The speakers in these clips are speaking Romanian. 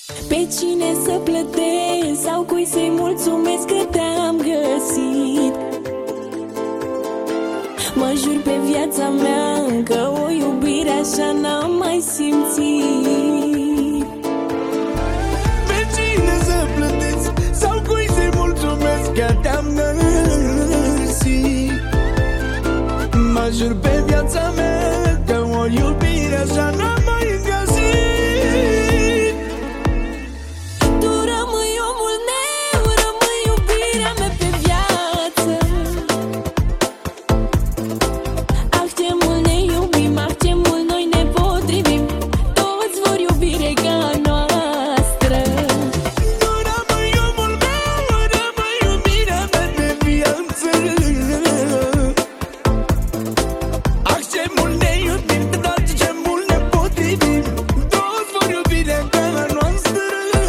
Pe cine să plătesc sau cui să-i mulțumesc că te-am găsit? Mă jur pe viața mea că o iubire așa n-am mai simțit. Pe cine să plătesc sau cui să-i mulțumesc că te-am găsit? Mă jur pe viața mea că o iubire așa n-am mai găsit. Tu rămâi omul meu, rămâi iubirea mea pe viață. Ah, ce mult ne iubim, ah, ce mult noi ne potrivim. Toți vor iubire ca noastră. Tu rămâi omul meu, rămâi iubirea mea pe viață. Ah, ce mult ne iubim, dar ce mult ne potrivim. Toți vor iubire ca noastră.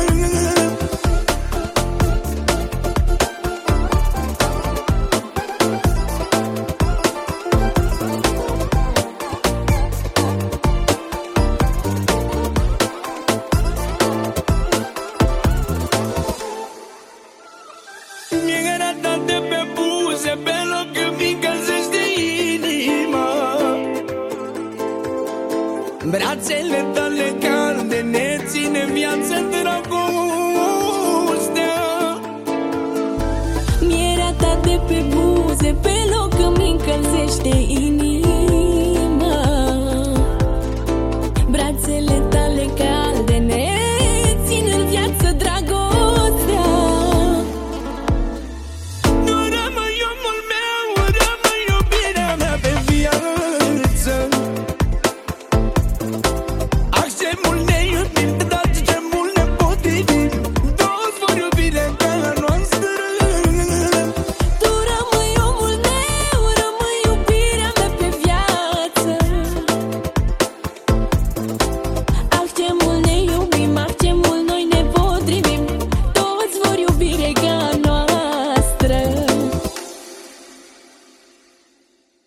Mi-e dat de pe buze, pe loc îmi încălzește inima. Brațele tale calde ne ține viață, dragostea. Mi-era dat de pe buze, pe loc îmi încălzește inima.